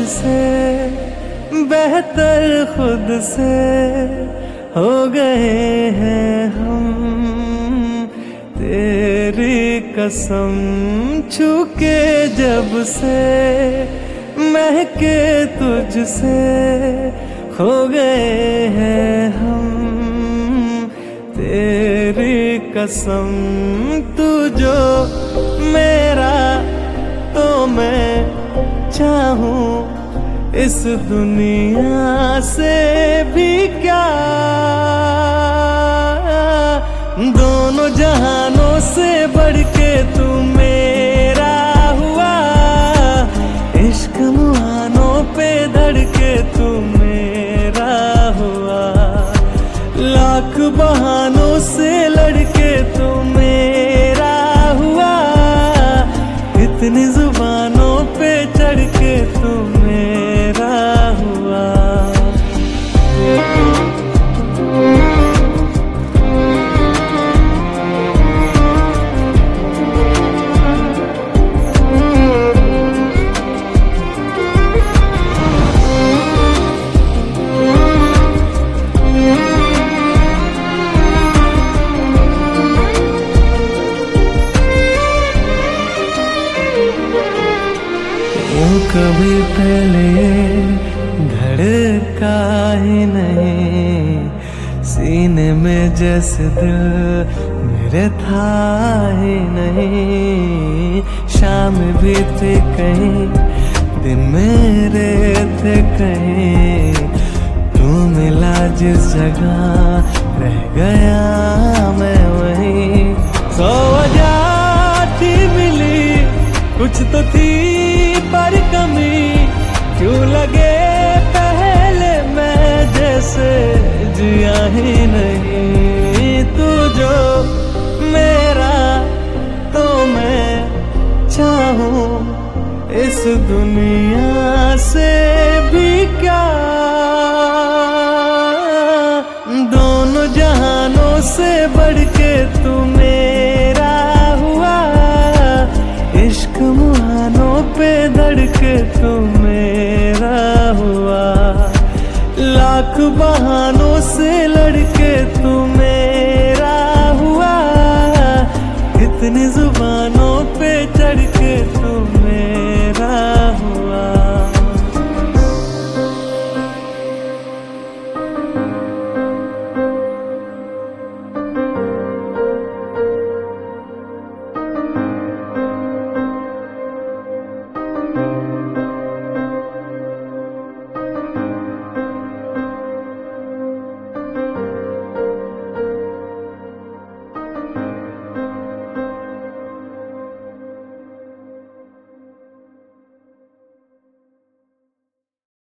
से बेहतर खुद से हो गए हैं हम। तेरी कसम छू के जब से महके तुझसे खो गए हैं हम। तेरी कसम तू जो मेरा तो मैं चाहूं इस दुनिया से भी क्या। दोनों जहानों से बढ़ के तू मेरा हुआ। इश्क मुहानों पे धड़के तू मेरा हुआ। लाख बहानों से लड़के तू मेरा हुआ। इतनी जुबानों पे चढ़ के तू मेरा हुआ। कभी पहले धड़का ही नहीं सीने में जैसे दिल मेरे था ही नहीं। शाम भी थे कहीं दिन मेरे थे कहीं। तू मिला जिस जगह रह गया मैं वहीं। 100 वजह थी मिली कुछ तो थी पर कमी। क्यों लगे पहले मैं जैसे जिया ही नहीं। तू जो मेरा तो मैं चाहूं इस दुनिया से भी क्या। दोनों जहानों से बढ़ के तू मेरा हुआ। इश्क मुहानों पे धड़के तू मेरा हुआ। लाख बहानों से लड़के तू मेरा हुआ। इतनी जुबानों पे चढ़ के तू